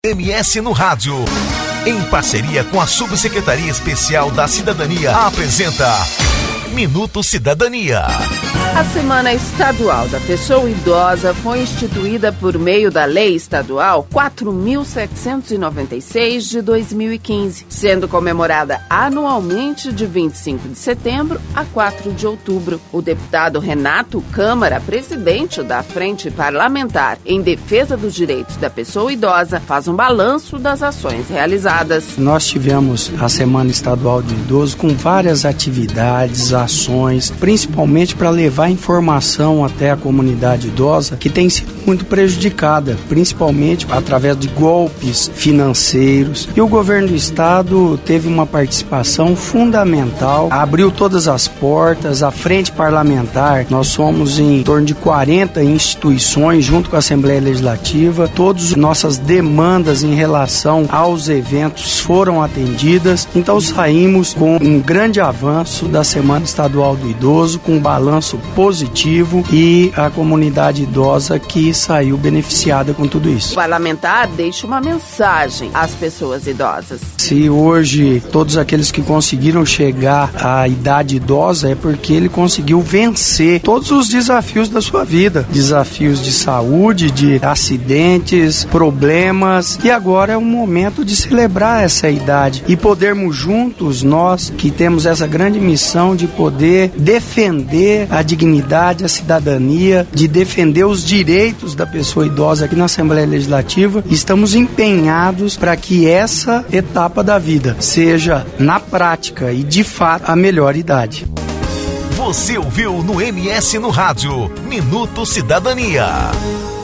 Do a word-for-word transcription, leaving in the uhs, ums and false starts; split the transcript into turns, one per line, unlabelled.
M S no Rádio, em parceria com a Subsecretaria Especial da Cidadania, apresenta Minuto Cidadania.
A Semana Estadual da Pessoa Idosa foi instituída por meio da Lei Estadual quatro mil setecentos e noventa e seis de dois mil e quinze, sendo comemorada anualmente de vinte e cinco de setembro a quatro de outubro. O deputado Renato Câmara, presidente da Frente Parlamentar em Defesa dos Direitos da Pessoa Idosa, faz um balanço das ações realizadas.
Nós tivemos a Semana Estadual do Idoso com várias atividades, ações, principalmente para levar informação até a comunidade idosa que tem sido muito prejudicada, principalmente através de golpes financeiros. E o governo do estado teve uma participação fundamental, abriu todas as portas, a frente parlamentar, nós somos em torno de quarenta instituições junto com a Assembleia Legislativa, todas nossas demandas em relação aos eventos foram atendidas, então saímos com um grande avanço da Semana Estadual do Idoso, com um balanço positivo e a comunidade idosa que saiu beneficiada com tudo isso.
O parlamentar deixa uma mensagem às pessoas idosas.
Se hoje todos aqueles que conseguiram chegar à idade idosa é porque ele conseguiu vencer todos os desafios da sua vida, desafios de saúde, de acidentes, problemas, e agora é o momento de celebrar essa idade e podermos juntos, nós que temos essa grande missão de poder defender a dignidade, a cidadania, de defender os direitos da pessoa idosa aqui na Assembleia Legislativa, estamos empenhados para que essa etapa da vida seja, na prática e de fato, a melhor idade.
Você ouviu no M S no Rádio, Minuto Cidadania.